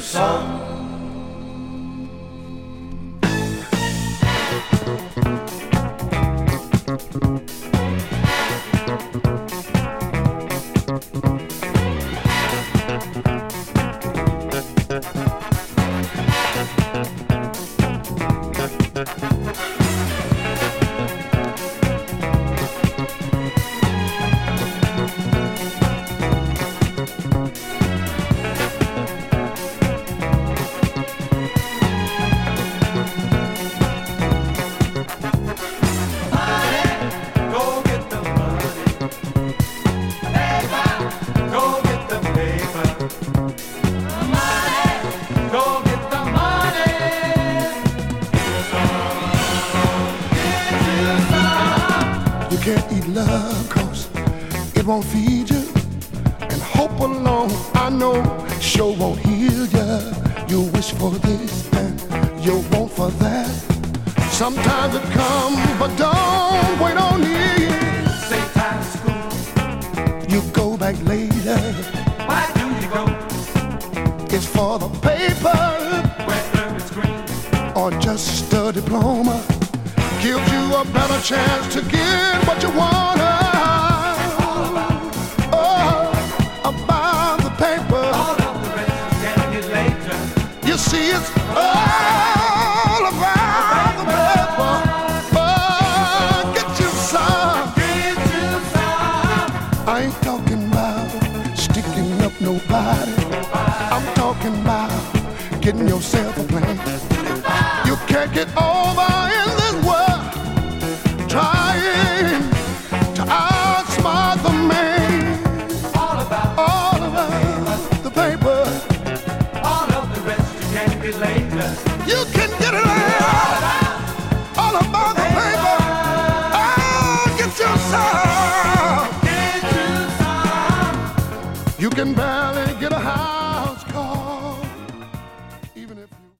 some. You can't eat love 'cause it won't feed you. And hope alone, I know, sure won't heal you. You wish for this and you want for that. Sometimes it comes, but don't wait on it. Same time at school. You go back later. Why do you go? It's for the paper. Where it's green. Or just a diploma. Gives you a better chance to get what you want. About the paper. All of the rest you can get later. You see, it's all about the paper. Get you some. Get you some. I ain't talking about sticking up nobody. I'm talking about getting yourself a plan. You can't get over in this world trying to outsmart the man. All about the paper. all of the rest you can get later. You can get it all about the paper. Get you some. Get you some. You can buy